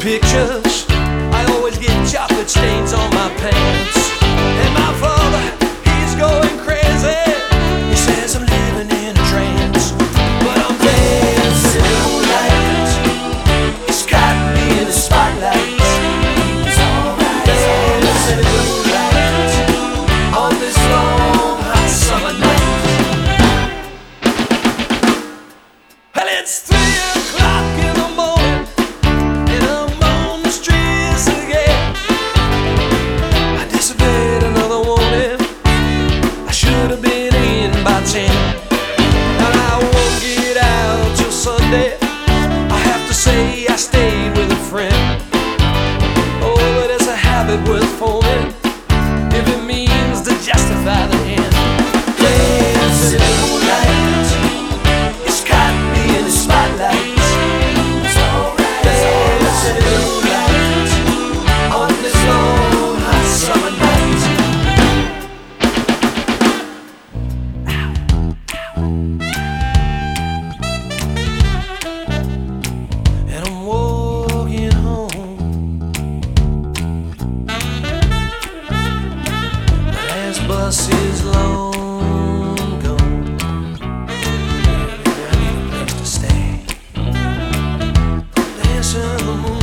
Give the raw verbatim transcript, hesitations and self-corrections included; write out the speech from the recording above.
pictures. I always get chocolate stains on my pants. And my father, he's going crazy. He says I'm living in a trance, but I'm dancing in the moonlight. He's got me in the spotlight. He's alright. Dancing in the moonlight on this long hot summer night. And it's three o'clock in the morning, and I'm on the streets again. I disobeyed another warning. I should have been in by ten, and I won't get out till Sunday. I have to say I stayed with a friend. Oh, but it's a habit worth forming if it means to justify the end. Dancing in the moonlight, it's got me in the spotlight. It's alright. Dancing in the moonlight on this long hot summer night. And I'm walking home. The last bus is long gone. I need a place to stay. Dancing in the moonlight.